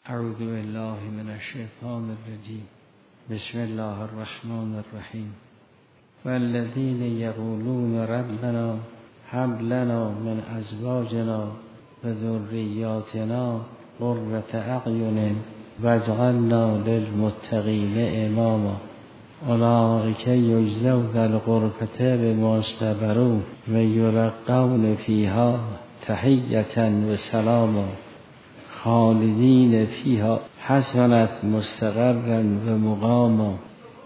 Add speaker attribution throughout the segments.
Speaker 1: اعوذ بالله من الشیطان الرجیم. بسم الله الرحمن الرحیم. والذین یقولون ربنا هب لنا من ازواجنا و ذریاتنا قرة اعین واجعلنا للمتقین اماما اولئک یجزون الغرفة بما صبروا و یلقون فیها تحیة و سلاما خالدین فیها حسنت مستقرا و مقاما.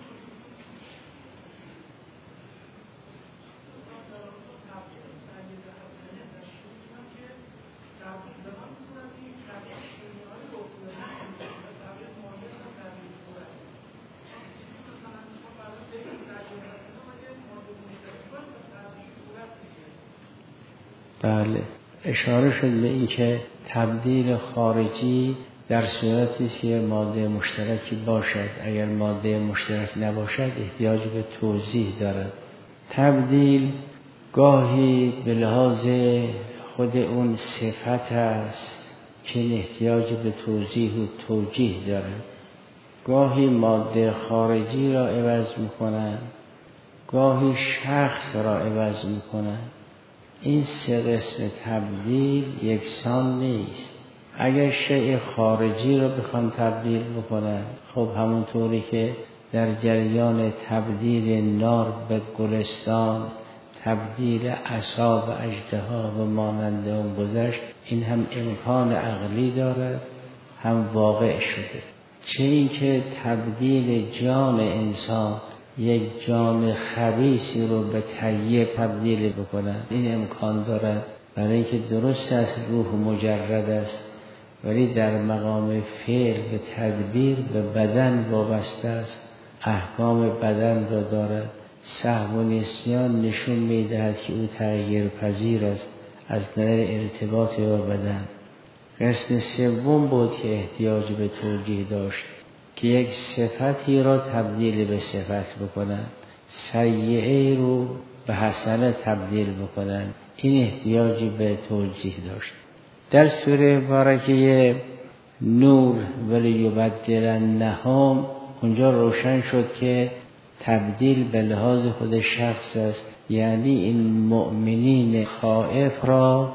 Speaker 1: بله، اشاره شد به این که تبدیل خارجی در صورتی که ماده مشترکی باشد، اگر ماده مشترک نباشد احتیاج به توضیح دارد. تبدیل گاهی به لحاظ خود اون صفت است که احتیاج به توضیح و توجیه دارد. گاهی ماده خارجی را عوض می‌کنند، گاهی شخص را عوض می‌کنند. این سه قسم تبدیل یکسان نیست. اگر شیء خارجی را بخوان تبدیل بکنن، خب همونطوری که در جریان تبدیل نار به گلستان، تبدیل عصا و اژدها و مانند اون گذشت، این هم امکان عقلی دارد، هم واقع شده. چه این که تبدیل جان انسان، یک جان خبیثی رو به طیب تبدیل بکنن، این امکان دارد، برای اینکه درست است روح مجرد است ولی در مقام فعل به تدبیر به بدن وابسته است، احکام بدن را دارد. سهو و نسیان نشون می‌دهد که او تغییر پذیر است از نظر ارتباط با بدن. قسم سوم بود که احتیاج به توجیه داشت که یک صفتی را تبدیل به صفت بکنن، سیئه رو به حسنه تبدیل بکنن. این احتیاجی به توجیه داشت. در سوره مبارکه نور ولیبدلنهم اونجا روشن شد که تبدیل به لحاظ خود شخص است، یعنی این مؤمنین خائف را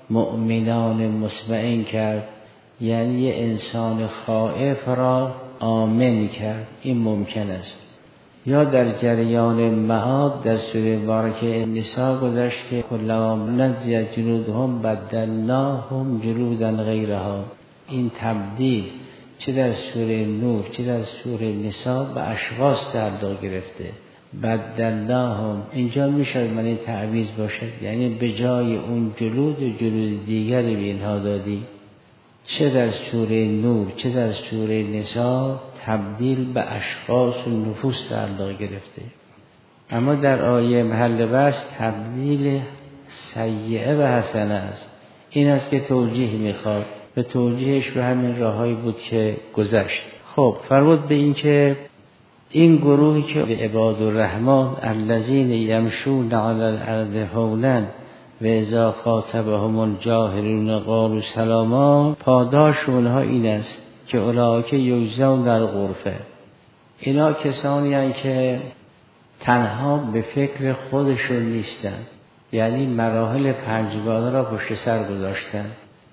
Speaker 1: مؤمنان مطمئن کرد، یعنی یه انسان خائف را آمن کرد. این ممکن است. یا در جریان معاد در سوره مبارکه نساء گذشت که کلما نضجت جلودهم بدلناهم جلودا غیرها. این تبدیل چه در سوره نور چه در سوره نساء به اشخاص تعلق گرفته. بدلناهم اینجا میشه معنی تعویض باشد، یعنی به جای اون جلود و جلود دیگری به اینها دادی. چه در سوره نور چه در سوره نساء تبدیل به اشخاص و نفوس تعلق گرفته. اما در آیه محل بحث تبدیل سیئه به حسنه است. این است که توجیه میخواد. به توجیهش به همین راهایی بود که گذشت. خب فرمود به این که این گروهی که به عباد الرحمن الذین یمشون علی الارض هونا و اذا خاطبهم الجاهلون قالوا سلاما، پاداش اونها این است که اولئک یجزون در غرفه. اینا کسانی هستند که تنها به فکر خودشون نیستند، یعنی مراحل پنجگانه را پشت سر گذاشتن،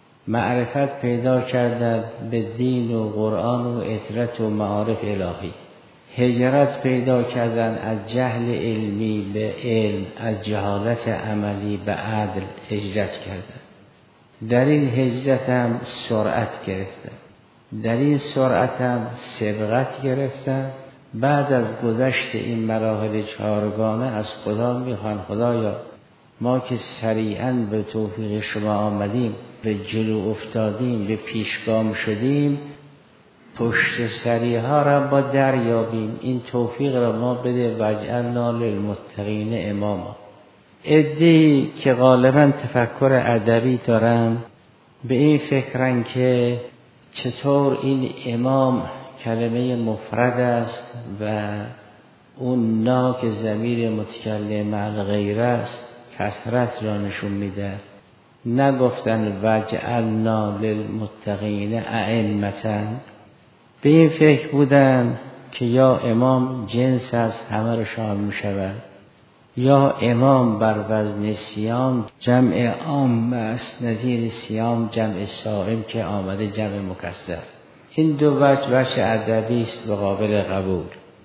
Speaker 1: معرفت پیدا کردن به دین و قرآن و اطرت و معارف الهی، هجرت پیدا کردن از جهل علمی به علم، از جهالت عملی به عدل هجرت کردن. در این هجرت هم سرعت گرفتن، در این سرعت هم سبقت گرفتن. بعد از گذشت این مراحل چهارگانه از خدا میخوان خدایا ما که سریعا به توفیق شما آمدیم، به جلو افتادیم، به پیشگام شدیم، پشت سریها را با دریابیم. این توفیق را ما بده واجعلنا للمتقین اماما. عده‌ای که غالبا تفکر ادبی دارن به این فکرن که چطور این امام کلمه مفرد است و اون نا که ضمیر متکلم مع الغیر است کثرت را نشون میده. نگفتن وجعلنا للمتقین ائمة. به این فکر بودن که یا امام جنس است همه رو شامل می شود، یا امام بر وزن صیام جمع عام است، نظیر صیام جمع صائم که آمده جمع مکسر. این دو وجه ادبی است و قابل قبول.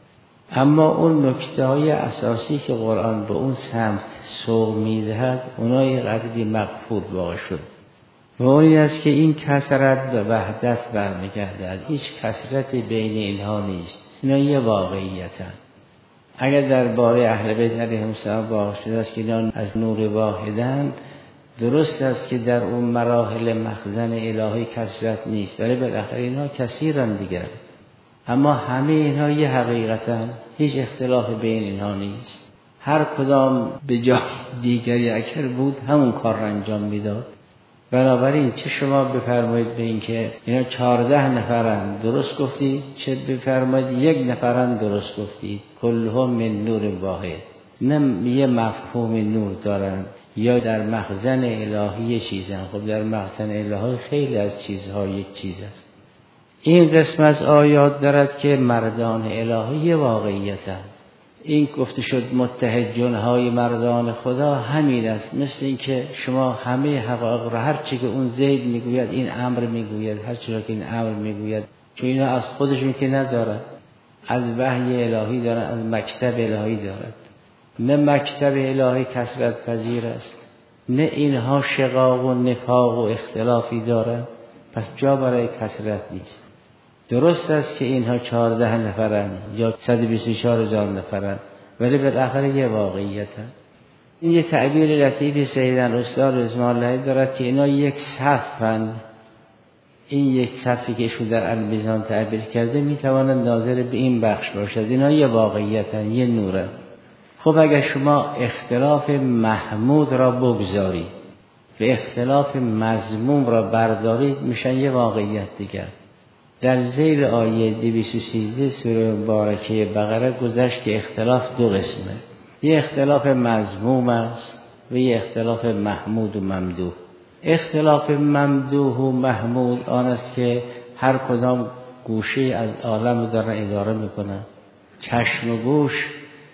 Speaker 1: اما اون نکته‌های اساسی که قرآن به اون سمت سوق می‌دهد اونها یه قدری مغفور واقع شد و اونی است که این کثرت به وحدت برمیگردد. هیچ کثرتی بین اینها نیست، اینا یه واقعیتن. اگر درباره اهل بیت علیهم السلام واقع شده است که اینا از نور واحدند، درست است که در اون مراحل مخزن الهی کثرت نیست، ولی بالاخره اینها کثیرن دیگر. اما همه اینها یه حقیقتن، هیچ اختلاف بین اینها نیست. هر کدام به جای دیگری اگر بود همون کار را انجام میداد. بنابراین چه شما بفرمایید به این که اینا 14 نفرن درست گفتید، چه بفرمایید 1 نفرن درست گفتید، کلهم من نور واحد. نه یه مفهوم نور دارن یا در مخزن الهی چیزن. خب در مخزن الهی خیلی از چیزها یک چیز است. این قسم از آیات دارد که مردان الهی واقعیتن. این گفته شد متحد جنهای مردان خدا همین است. مثل این که شما همه حقایق را، هر چی که اون زید میگوید این امر میگوید، هر چی را که این امر میگوید، چون اینا از خودشون که ندارن، از وحی الهی دارن، از مکتب الهی دارن. نه مکتب الهی کثرت پذیر است، نه اینها شقاق و نفاق و اختلافی دارن، پس جا برای کثرت نیست. درست است که اینها 14 نفرن یا 124,000 نفرن، ولی بالاخره یه واقعیتن. این یه تعبیر لطیفی سیدن استاد رضوان الله دارد که اینا یک صفن. این یک صفی که ایشون در المیزان تعبیر کرده میتواند ناظر به این بخش باشد. اینا یه واقعیتن، یه نورن. خب اگر شما اختلاف محمود را بگذارید و اختلاف مذموم را بردارید، میشن یه واقعیت دیگر. در ذیل آیه 213 سوره مبارکه بقره گذشت که اختلاف 2 قسمه. یه اختلاف مذموم است و یه اختلاف محمود و ممدوح. اختلاف ممدوح و محمود آن است که هر کدام گوشه از عالم دارن اداره میکنن. چشم و گوش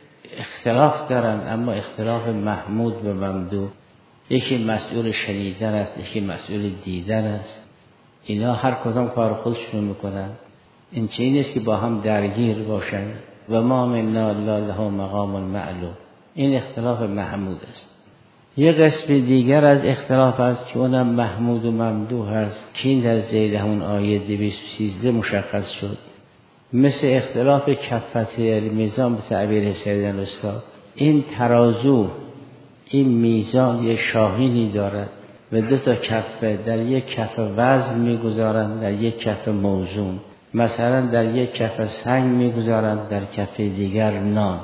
Speaker 1: اختلاف دارن، اما اختلاف محمود و ممدوح. یکی مسئول شنیدن است، یکی مسئول دیدن است. اینا هر کدام کار خودشون میکنن. این چیزی نیست که با هم درگیر باشن. و ما منا الا له مقام معلوم. این اختلاف محمود است. یه قسم دیگر از اختلاف است که اونم محمود و ممدوح است که این در ذیل همون آیه 213 مشخص شد. مثل اختلاف کفت المیزان به تعبیر سیدنا استاد. این ترازو، این میزان یک شاهینی دارد و 2 تا کفه، در یک کف وزن میگذارند، در یک کف موزون. مثلا در یک کف سنگ میگذارند، در کف دیگر نان.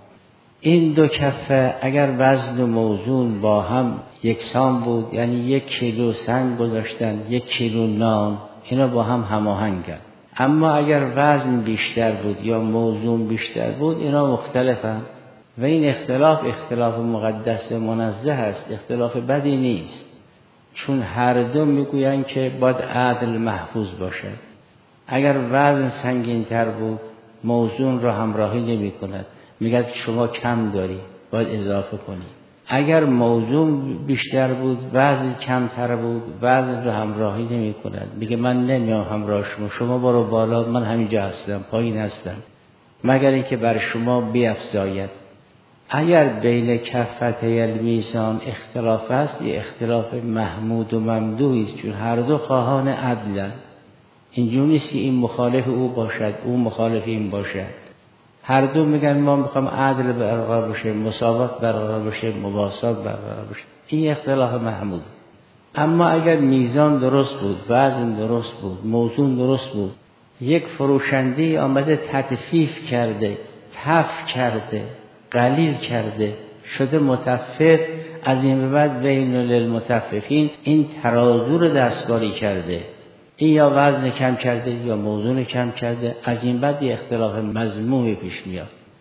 Speaker 1: این 2 کفه اگر وزن و موزون با هم یکسان بود، یعنی 1 کیلو سنگ گذاشتن، 1 کیلو نان، اینا با هم هماهنگند. اما اگر وزن بیشتر بود یا موزون بیشتر بود، اینا مختلفند. و این اختلاف مقدس و منزه است، اختلاف بدی نیست. چون هر دو میگویند که باید عدل محفوظ باشه. اگر وزن سنگین تر بود، موزون را همراهی نمی کند، میگه که شما کم داری، باید اضافه کنی. اگر موزون بیشتر بود، وزن کمتر بود، وزن را همراهی نمی کند، میگه من نمیام همراه شما برو بالا، من همینجا هستم، پایین هستم، مگر اینکه بر شما بیفزاید. اگر بین کفتي المیزان اختلاف است، یه اختلاف محمود و ممدوحی است، چون هر دو خواهان عدلند. اینجوری نیست که این مخالف او باشد، او مخالف این باشد. هر دو میگن ما میخوام عدل برقرار بشه، مساوات برقرار بشه، مواسات برقرار بشه. این اختلاف محمود. اما اگر میزان درست بود، وزن درست بود، موزون درست بود، یک فروشنده آمده تطفیف کرده، تف کرده، قلیل کرده، شده متفف، از این به بعد بین للمتففین، این ترازو رو دستکاری کرده، این یا وزن کم کرده یا موزون کم کرده، از این بعد یه اختلاف مذمومی پیش میاد.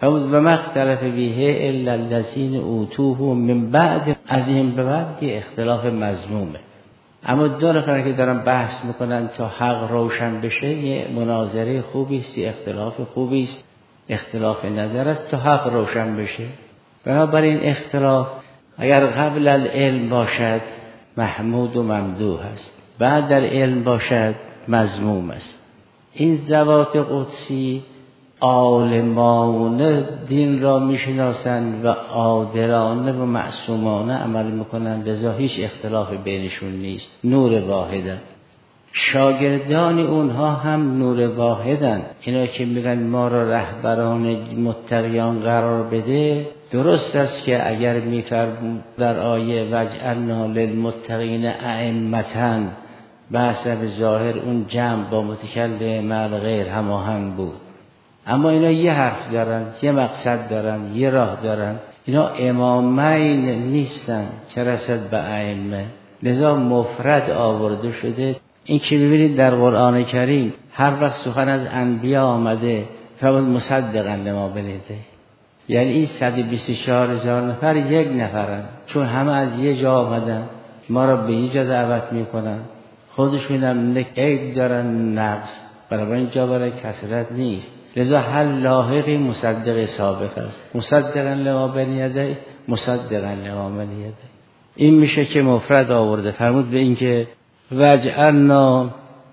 Speaker 1: و مختلف بهه الا الذین اوتوه من بعد، از این به بعد یه اختلاف مذمومه. اما دو نفر که دارن بحث میکنن تا حق روشن بشه، یه مناظره خوبی است، یه اختلاف خوبی است، اختلاف نظر است تا حق روشن بشه. بنابراین اختلاف اگر قبل العلم باشد محمود و ممدوح است، بعد در علم باشد مذموم است. این ذوات قدسی عالمانه دین را میشناسند و عادلانه و معصومانه عمل میکنند، لذا هیچ اختلاف بینشون نیست، نور واحدن. شاگردان اونها هم نور واحدن. اینا که میگن ما را رهبران متقیان قرار بده، درست است که اگر میفرمود در آیه وجعلنا للمتقین ائمة، بحث به ظاهر اون جمع با متکلم مع غیر هماهنگ بود، اما اینا یه حرف دارن، یه مقصد دارن، یه راه دارن. اینا امامین نیستن که رسد به ائمه، لذا مفرد آورده شده. این که میبینید در قرآن کریم هر وقت سخن از انبیا آمده فقط مصدقا لما بلیده، یعنی این 124,000 نفر یک نفرن، چون همه از یه جا آمدن ما را به یه جا دعوت میکنن، خودشون هم عیب دارن، نقص، برای اینجا برای کثرت نیست. لذا هر لاحقی مصدق سابق است، مصدقا لما بلیده، مصدقا لما بلیده. این میشه که مفرد آورده. فرمود به این که وجعلنا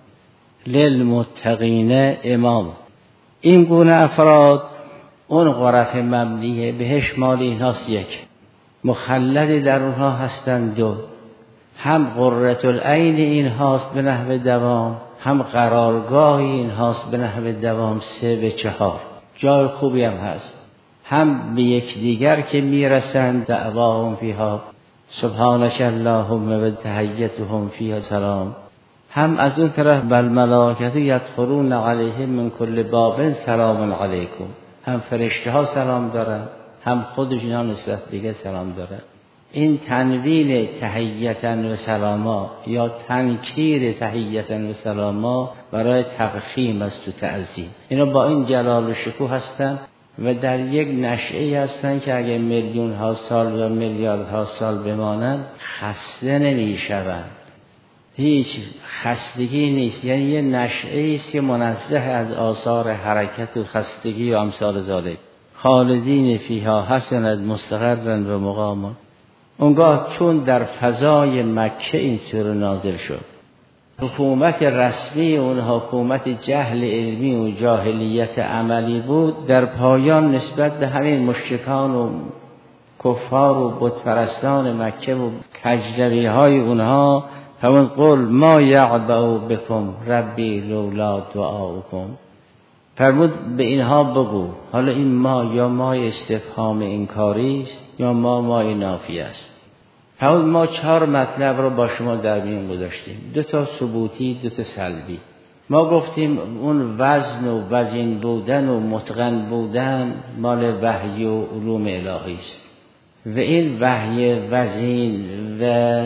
Speaker 1: للمتقین امام. این گونه افراد اون غرف مبنیه بهش مال اینهاست، یک مخلد در اونها هستند، دو هم قرة العین این هاست به نحو دوام، هم قرارگاه این هاست به نحو دوام، 3 به 4 جای خوبی هم هست، هم به یکدیگر که میرسند دعواهم فیها سبحانک اللهم و تحیتهم فیها سلام، هم از اون طرف بل ملائکه یدخلون علیهم من کل باب سلام علیکم، هم فرشته ها سلام دارن، هم خودشون نسبت دیگه سلام دارن. این تنوین تحیتا و سلاما یا تنکیر تحیتا و سلاما برای تفخیم است و تعظیم. اینا با این جلال و شکوه هستن و در یک نشعه هستن که اگه میلیون ها سال و میلیارد ها سال بمانند خسته نمی شوند، هیچ خستگی نیست. یعنی یه نشعه است که منزه از آثار حرکت و خستگی و امثال ذالک. خالدین فیها حسنت مستقرا و مقاما. اونگاه چون در فضای مکه این سوره نازل شد، حکومت رسمی اونها حکومت جهل علمی و جاهلیت عملی بود، در پایان نسبت به همین مشرکان و کفار و بتپرستان مکه و کجروی های اونها همون قول ما یعبأ بکم ربی لولا دعاؤکم، فرمود به اینها بگو. حالا این ما یا ما استفهام انکاری است یا ما نافی است. فرمود ما 4 مطلب رو با شما در میان گذاشتیم، 2 تا ثبوتی 2 تا سلبی. ما گفتیم اون وزن و وزین بودن و متقن بودن مال وحی و علوم الهی است و این وحی وزین و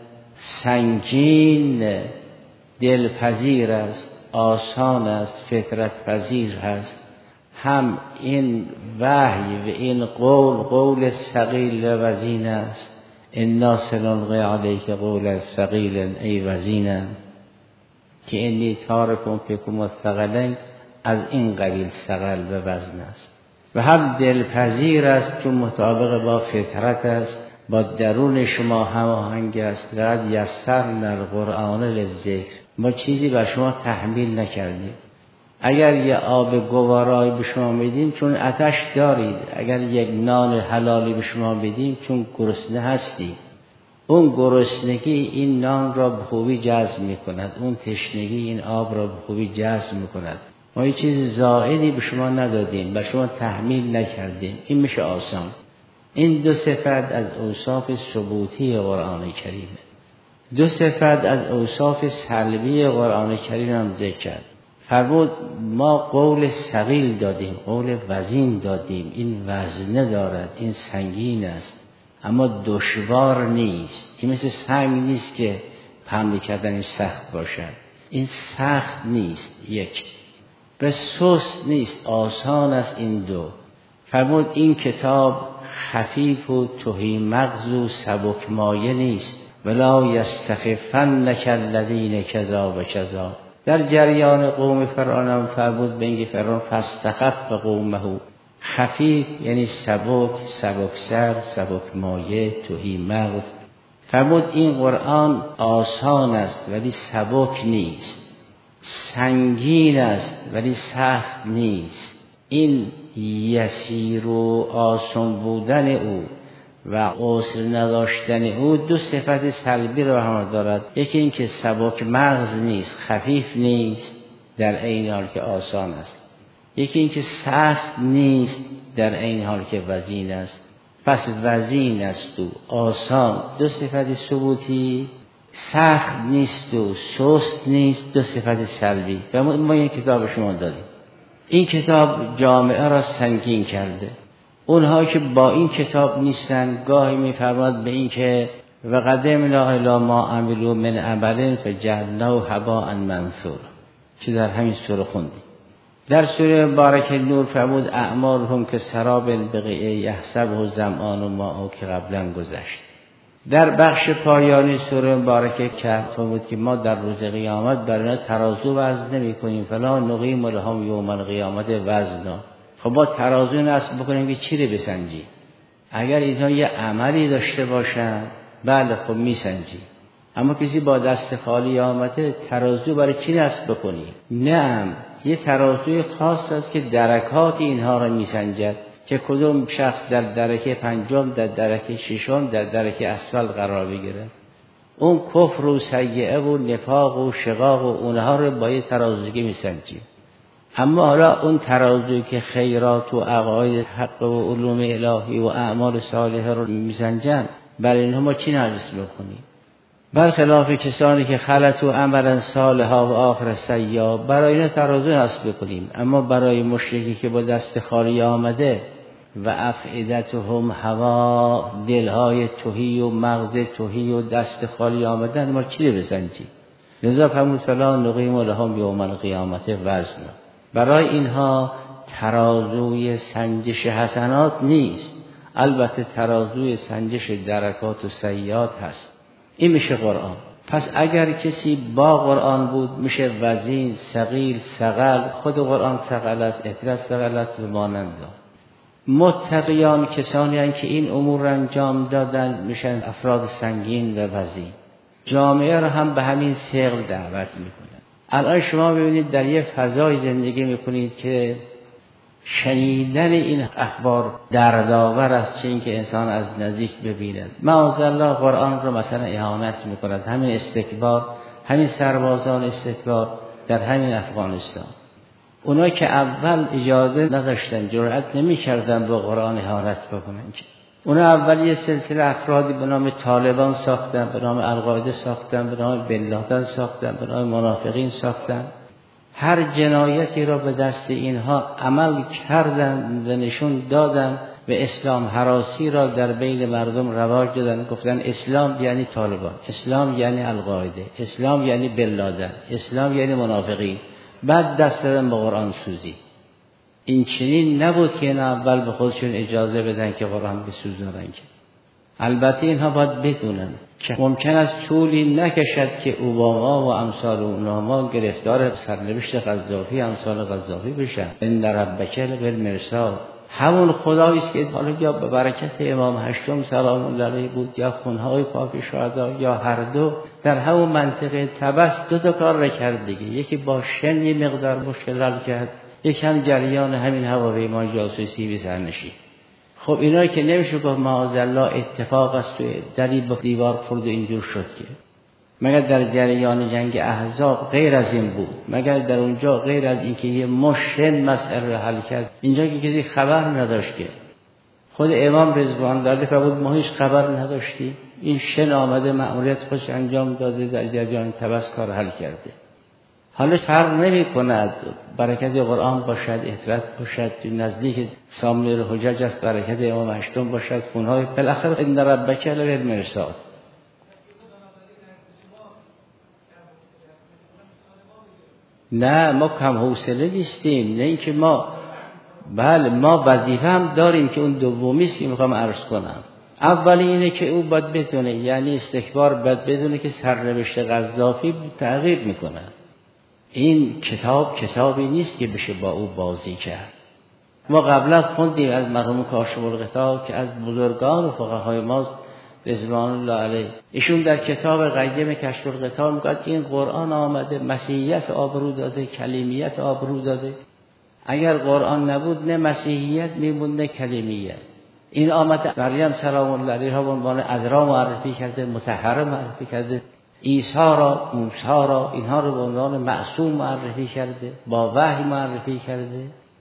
Speaker 1: سنگین دلپذیر است، آسان است، فطرت پذیر است. هم این وحی و این قول ثقیل و وزین است. انا سنلقی علیک قولا ثقیلا ای وزینا، که انی تارکم فیکم الثقلین، از این قبیل ثقل و وزن است. و هم دلپذیر است چون مطابق با فطرت است، با درون شما هماهنگ است. لقد یسرنا القرآن للذکر، ما چیزی بر شما تحمیل نکردیم. اگر یه آب گوارایی به شما میدیم چون آتش دارید، اگر یک نان حلالی به شما بدیم چون گرسنه هستید. اون گرسنگی این نان را به خوبی جذب میکند، اون تشنگی این آب را به خوبی جذب میکند. ما یه چیز زائدی به شما ندادیم، بر شما تحمیل نکردیم. این میشه آسان. این 2 صفت از اوصاف ثبوتی قرآن کریمه. 2 صفت از اوصاف سلبی قرآن کریم هم ذکر کرد. فرمود ما قول ثقیل دادیم، قول وزین دادیم. این وزنه دارد، این سنگین است اما دشوار نیست. این مثل سنگ نیست که حمل کردنش سخت باشد، این سخت نیست. یک به سست نیست، آسان است. این 2 فرمود این کتاب خفیف و تهی مغز و سبک مایه نیست، ولا یستخفنک الذین کذا و کذا. در جریان قوم فرعون هم فرمود به اینکه فرعون فاستخف قومه. خفیف یعنی سبک، سبکسر، سبک مایه، تهی مغز. فرمود این قرآن آسان است ولی سبک نیست، سنگین است ولی سخت نیست. این یسیر و آسان بودن او و عسر نداشتن او دو صفت سلبی را هم دارد. یکی این که سبک مغز نیست، خفیف نیست در عین حال که آسان است. یکی این که سخت نیست در عین حال که وزین است. پس وزین است و آسان دو صفت ثبوتی، سخت نیست و سست نیست دو صفت سلبی. و ما این کتاب شما داریم. این کتاب جامعه را سنگین کرده. اونها که با این کتاب نیستن گاهی می‌فرماد به این که و قدمنا الی ما عملوا من عمل فجعلناه هباء منثورا که در همین سوره خوندیم. در سوره مبارک نور فرمود اعمالهم که سراب بقیع یحسبه الظمآن ماء که قبلا گذشت. در بخش پایانی سوره مبارکه فرمود که ما در روز قیامت برای ترازو وزن نمی‌کنیم، فلا نقیم لهم یوم القیامت وزنا. خب ما ترازو نصب بکنیم که چی رو بسنجی؟ اگر اینها یه عملی داشته باشن بله خب میسنجی، اما کسی با دست خالی آمده ترازو برای چی نصب بکنی؟ نه، یه ترازوی خاص است که درکات اینها را میسنجد که کدوم شخص در درکه پنجم، در درکه ششم، در درکه اسفل قرار بگیره. اون کفر و سیئه و نفاق و شقاق و اونها رو با یه ترازوی میسنجیم. اما حالا اون ترازوی که خیرات و عقاید حق و علوم الهی و اعمال صالحه رو میسنجن، برای اینها ما چی نقص بکنیم؟ برخلاف کسانی که خلطوا عملا صالحا و آخر سیئا، برای اینا ترازو نصب بکنیم. اما برای مشرکی که با دست خالی آمده و افئدتهم هوا، دلهای تهی و مغز تهی و دست خالی آمدن، ما چی رو بسنجیم؟ لذا فرمود فلا نقیم لهم یوم القیامت وزنا. برای اینها ترازوی سنجش حسنات نیست، البته ترازوی سنجش درکات و سیئات هست. این میشه قرآن. پس اگر کسی با قرآن بود میشه وزین، ثقیل، ثقل. خود قرآن ثقل است، اطلاع ثقل است و مانند. متقیان کسانی هستند که این امور را انجام دادن میشن افراد سنگین و وزین. جامعه را هم به همین ثقل دعوت میکنن. الان شما ببینید در یه فضای زندگی میکنید که شنیدن این اخبار دردآور است، چه اینکه انسان از نزدیک ببیند. معاذالله قرآن رو مثلا اهانت میکند. همین استکبار، همین سربازان استکبار در همین افغانستان، اونا که اول اجازه نداشتن، جرأت نمی‌کردن با قرآن اهانت بکنن. اونا اول یه سلسله افرادی به نام طالبان ساختن، به نام القاعده ساختن، به نام بن لادن ساختن، به نام منافقین ساختن. هر جنایتی را به دست اینها عمل کردن و نشون دادن و اسلام هراسی را در بین مردم رواج دادن. گفتن اسلام یعنی طالبان، اسلام یعنی القاعده، اسلام یعنی بن لادن، اسلام یعنی منافقین. بعد دست دادن به قرآن سوزی. این چنین نبود که اینا اول به خودشون اجازه بدن که قرآن بسوزونن. البته اینها باید بدونن که ممکن است طولی نکشد که اوباما و امثال اونها گرفتار سرنوشت قذافی، امثال قذافی بشن. ان ربک بالمرصاد، همون خدایی است که حالا یا به برکت امام هشتم سلام الله علیه بود یا خونهای پاک شهدا یا هر دو، در همون منطقه طبس دو تا کار را کرد دیگه. یکی با شن یه مقدار مشکل حل کرد، یکی هم جریان همین هواپیما جاسوسی به سر نشید. خب اینا که نمیشه گفت معاذالله اتفاق است و دلیل به دیوار خورد و اینجور شد که، مگر در جریان جنگ احزاب غیر از این بود؟ مگر در اونجا غیر از این که یه مشن مسئله رو حل کرد؟ اینجا که کسی خبر نداشت که. خود امام رضوان الله فرمود ما هیچ خبر نداشتیم، این شن آمده مأموریت خودش انجام داده، در جریان طبس کار حل کرده. حالا فرق نمی کند برکت قرآن باشد، اطلاعات باشد، نزدیک سامنه حجج است، برکت امام هشتم باشد، خونهای بالاخره ان ربک بالمرصاد. نه ما کم حوصله نیستیم، نه اینکه ما بله ما وظیفه هم داریم که اون دومی است که میخوام عرض کنم. اولی اینه که او باید بدونه، یعنی استکبار باید بدونه که سرنوشت قذافی تغییر میکنه. این کتابی نیست که بشه با او بازی کرد. ما قبلا خوندیم از مرحوم کاشف الغطا که از بزرگان و فقهای ما رضوان الله علیه، ایشون در کتاب قیم کشف الغطا میگه این قرآن آمده مسیحیت آبرو داده، کلیمیت آبرو داده. اگر قرآن نبود نه مسیحیت میموند نه کلیمیت. این آمده مریم سلام الله علیها به عنوان عذرا معرفی کرده، مطهره معرفی کرده، عیسی را، موسی را، اینها رو به عنوان معصوم معرفی کرده، با وحی معرفی کرده.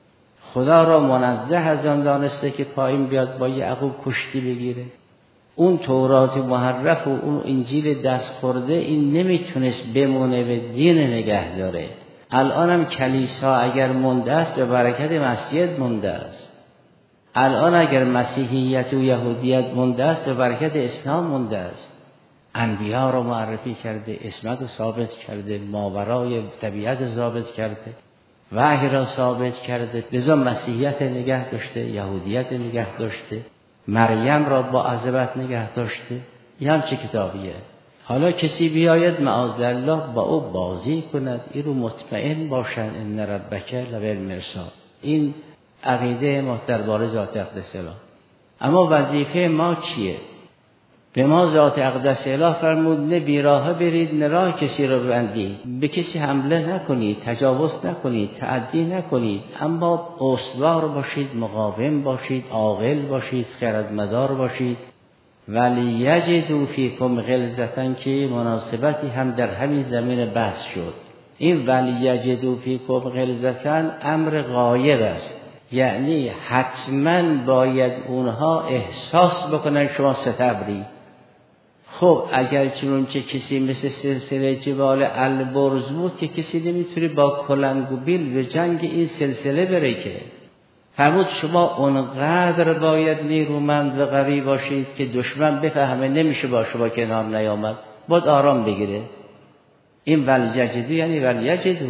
Speaker 1: خدا را منزه از آن دانسته که پایین بیاد با یعقوب کشتی بگیره. اون تورات محرف و اون انجیل دست خورده این نمیتونست بمونه به دین نگه داره. الانم کلیسا اگر مونده است به برکت مسیحیت مونده است. الان اگر مسیحیت و یهودیت مونده است به برکت اسلام مونده است. انبیا را معرفی کرده، عصمت را ثابت کرده، ماورای طبیعت ثابت کرده، وحی را ثابت کرده. لذا مسیحیت نگه داشته، یهودیت نگه داشته، مریم را با عظمت نگه داشته. این هم چه کتابیه؟ حالا کسی بیاید معاذالله با او بازی کند، این رو مطمئن باشن ان ربک لبالمرصاد. این عقیده ما درباره ذات اقدس اله. اما وظیفه ما چیه؟ به ما ذات اقدس اله فرمود نه بیراه برید نه راه کسی را ببندید، به کسی حمله نکنید، تجاوز نکنید، تعدی نکنید، اما استوار باشید، مقاوم باشید، عاقل باشید، خردمدار باشید. ولی یجدوا فیکم غلظة که مناسبتی هم در همین زمین بحث شد. این ولی یجدوا فیکم غلظة امر غایب است، یعنی حتما باید اونها احساس بکنن شما ستبری. خب اگر چنانچه کسی مثل سلسله جبال البرز بود که کسی نمیتونه با کلنگ و بیل به جنگ این سلسله بره که. فرمود شما اونقدر باید نیرومند و قوی باشید که دشمن بفهمه نمیشه با شما کنار نیامد، باید آرام بگیره. این ولیجدو یعنی ولیجدو،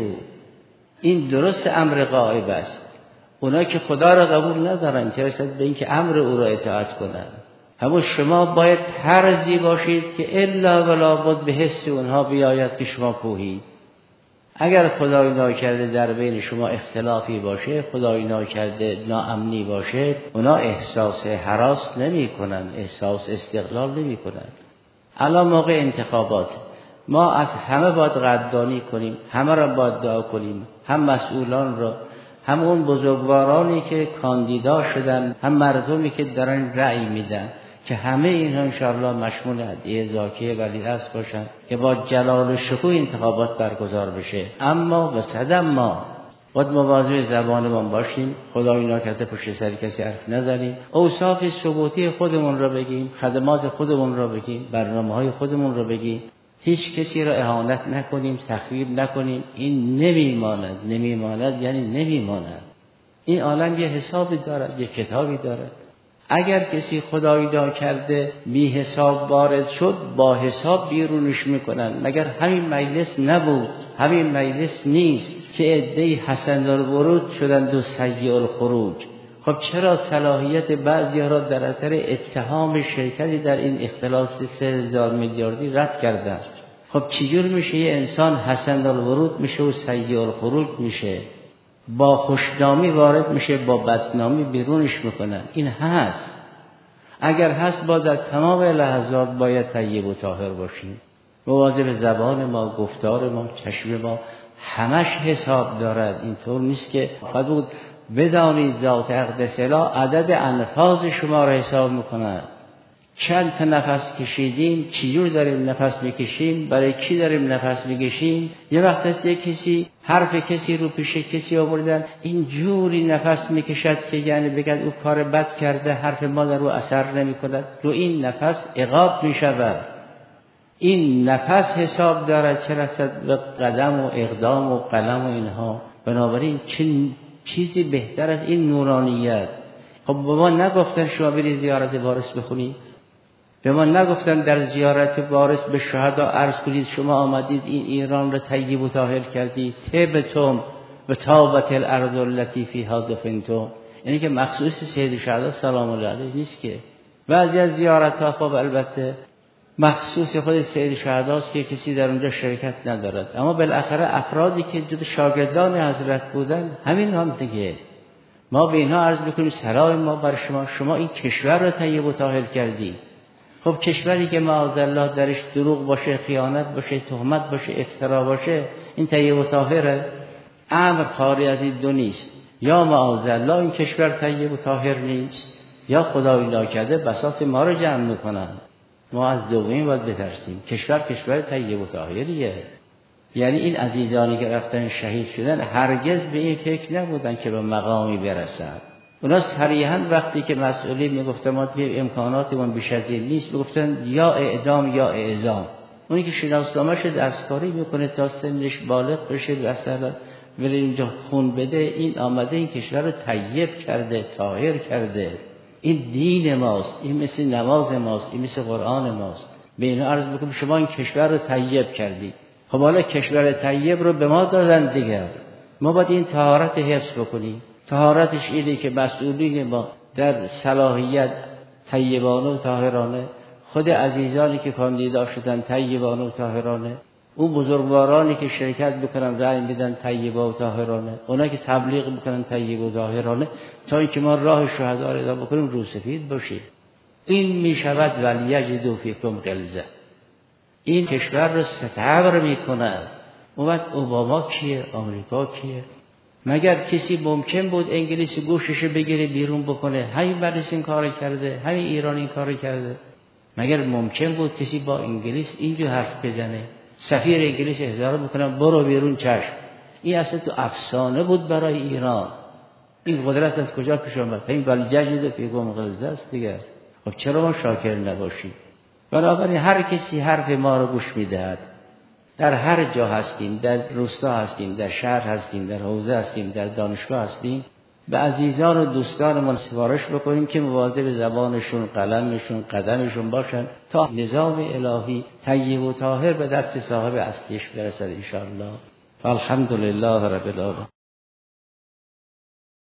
Speaker 1: این درست امر غایب است. اونا که خدا را قبول ندارن چه رسد به این که امر او را اطاعت کنن. همون شما باید طرزی باشید که الا ولا بد به حس اونها بیاید که شما کوهید. اگر خدای ناکرده در بین شما اختلافی باشه، خدای ناکرده ناامنی باشه، اونا احساس هراس نمی کنن، احساس استقلال نمی کنن. الان موقع انتخابات، ما از همه باید قدردانی کنیم، همه را باید دعا کنیم، هم مسئولان را، هم اون بزرگوارانی که کاندیدا شدن، هم مردمی که دارن رأی میدن، که همه اینها انشاءالله مشمول هدیه زاکیه ولیعصر باشن که با جلال و شکوه انتخابات برگزار بشه. اما و صدم ما باید مواظب زبانمون باشیم، خدای ناکرده پشت سر کسی حرف نزنیم، اوصاف ثبوتی خودمون را بگیم، خدمات خودمون را بگیم، برنامه‌های خودمون را بگیم، هیچ کسی را اهانت نکنیم، تخریب نکنیم. این نمیماند یعنی نمیماند. این عالم یه حسابی دارد، یه کتابی دارد. اگر کسی خدای ناکرده بی حساب وارد شد، با حساب بیرونش میکنن. مگر همین مجلس نبود، همین مجلس نیست که عده‌ای حسن الورود شدند و سیء الخروج. خب چرا صلاحیت بعضی‌ها را در اثر اتهام شرکتی در این اختلاس 3000 میلیاردی رد کردند؟ خب چجور میشه یه انسان حسن الورود میشه و سیء الخروج میشه؟ با خوشنامی وارد میشه، با بدنامی بیرونش میکنن. این هست. اگر هست با در تمام لحظات باید طیب و طاهر باشیم. مواظب زبان ما، گفتار ما، چشم ما، همش حساب دارد. اینطور نیست که فقط بود بدانید ذات اقدس اله عدد انفاس شما را حساب میکند. چند تا نفس کشیدیم، چجور داریم نفس میکشیم، برای کی داریم نفس میکشیم. یه وقت هست یه کسی حرف کسی رو پیش کسی آوردن، این جوری نفس میکشد که یعنی بگد او کار بد کرده، حرف ما در رو اثر نمیکند، رو این نفس عقاب میشود. این نفس حساب دارد، چه رسد به قدم و اقدام و قلم و اینها. بنابراین چه چیزی بهتر از این نورانیت. خب به ما نگفتن شما برید زیارت وارث بخونید؟ به ما نگفتن در زیارت وارث به شهدا عرض کنید شما آمدید این ایران را طیب و طاهر کردید، طبتم و طابت الارض التي فیها دفنتم، یعنی که مخصوص سید شهدا سلام الله علیه نیست که. بعضی از زیارت‌ها خب البته مخصوص خود سید شهداست که کسی در اونجا شرکت ندارد، اما بالاخره افرادی که جز شاگردان حضرت بودن همین هم دیگه. ما به اینها عرض میکنیم سلام ما بر شما، شما این کشور رو طیب و طاهر کردی. خب کشوری که معاذالله درش دروغ باشه، خیانت باشه، تهمت باشه، افترا باشه، این طیب و طاهره؟ امر خارج از این دو نیست. یا معاذالله این کشور طیب و طاهر نیست، یا خدای ناکرده بساط ما رو جمع میکنن. ما از دومین باید بترسیم. کشور طیب و طاهریه. یعنی این عزیزانی که رفتن شهید شدن هرگز به این فکر نبودن که به مقامی برسن. اونا صریحاً وقتی که مسئولین میگفتن ما دیگه امکاناتمون بیش از این نیست، میگفتن یا اعدام یا اعزام. اونی که شناسنامه‌اش دستکاری میکنه تا سنش بالغ بشه مثلا ولی اینجا خون بده، این آمده این کشور رو طیب کرده، طاهر کرده. این دین ماست، این مثل نماز ماست، این مثل قرآن ماست. به اینا عرض بکنم شما این کشور رو طیب کردی. خب حالا کشور طیب رو به ما دادن دیگر، ما باید این طهارت حفظ بکنیم. طهارتش اینه که مسئولین ما در صلاحیت طیبانه و طاهرانه، خود عزیزانی که کاندیدا شدن طیبانه و طاهرانه، اون بزرگوارانی که شرکت بکنن رأی میدن طیبه و طاهرانه، اونا که تبلیغ میکنن طیبه و طاهرانه، تا اینکه ما راه شهدا رو ادا بکنیم روسفید باشیم. این میشود ولیجدوا فیکم غلظه. این کشور رو ستبر میکنه. اون وقت اوباما کیه؟ آمریکا کیه؟ مگر کسی ممکن بود انگلیسی گوشش بگیره بیرون بکنه؟ همین برس این کار کرده، همین ایران این کار کرده. مگر ممکن بود کسی با انگلیس اینجور حرف بزنه؟ سفیر انگلیس احضار میکنم برو بیرون چشم. این اصلا تو افسانه بود برای ایران. این قدرت از کجا پیش آمد؟ این ولیجدوا فیکم غلظه است دیگه. خب چرا ما شاکر نباشیم؟ بنابراین هر کسی حرف ما رو گوش میدهد، در هر جا هستیم، در روستا هستیم، در شهر هستیم، در حوزه هستیم، در دانشگاه هستیم، به عزیزان و دوستانمون سفارش بکنیم که مواظب زبانشون، قلمشون، قدمشون باشن تا نظام الهی طیب و طاهر به دست صاحب اصلیش برسد ان شاء الله. الحمدلله رب العالمین.